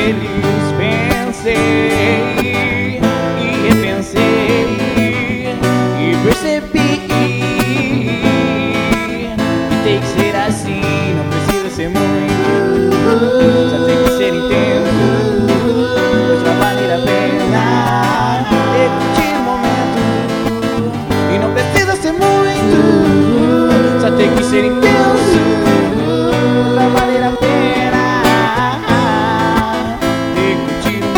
feliz. Pensei e repensei e percebi que tem que ser assim. Não precisa ser muito, só tem que ser intenso, pois vai valer a pena curtir o momento. E não precisa ser muito, só tem que ser intenso, pois vai valer a pena curtir o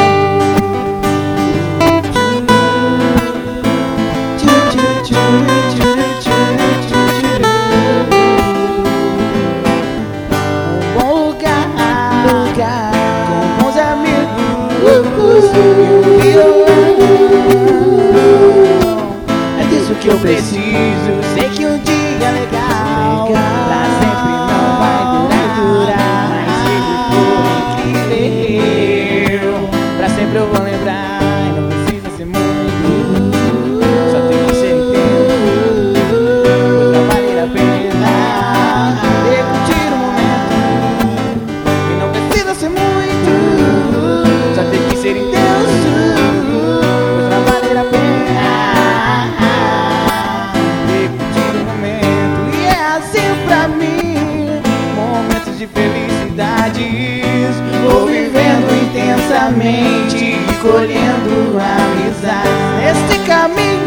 com bons amigos e um violão. É disso que eu preciso. Sei que um dia legal pra sempre não vai durar, mas se ele for incrível, pra sempre eu vou lembrar. E não precisa ser muito, só tem que ser inteiro, pois vai valer a pena curtir o momento. E não precisa ser muito, só tem que ser intenso, pois vai valer a pena curtir o momento. E é assim pra mim, momentos de felicidades, vou vivendo intensamente, colhendo amizade neste caminho.